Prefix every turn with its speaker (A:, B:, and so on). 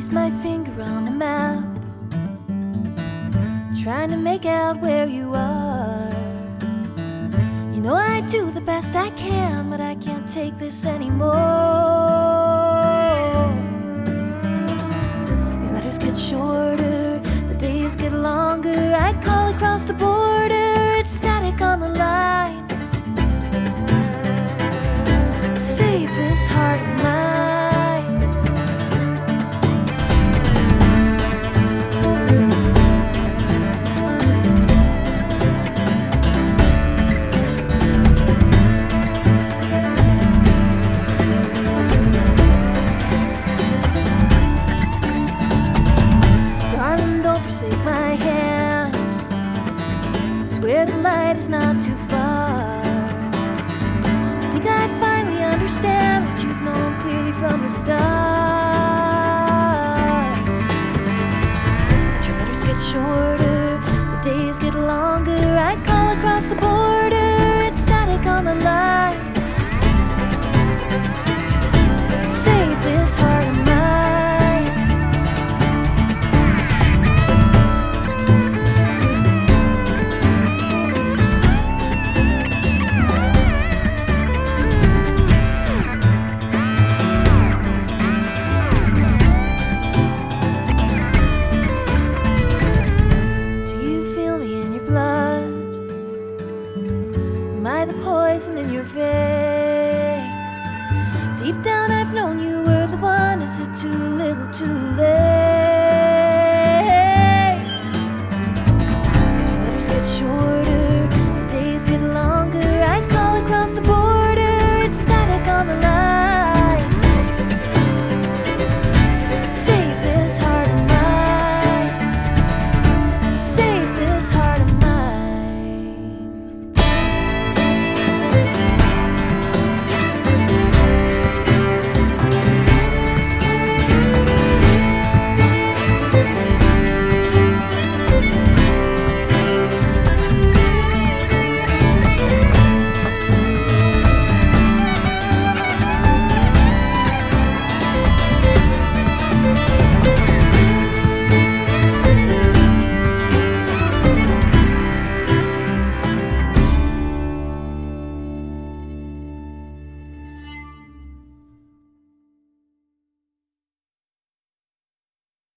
A: trace my finger on the map, trying to make out where you are. You know I do the best I can, but I can't take this anymore. Your letters get shorter, the days get longer. I call across the border, it's static on the line. Save this heart of mine. Forsake my hand, swear the light is not too far. I think I finally understand what you've known clearly from the start. But your letters get shorter, the days get longer. I call across the border,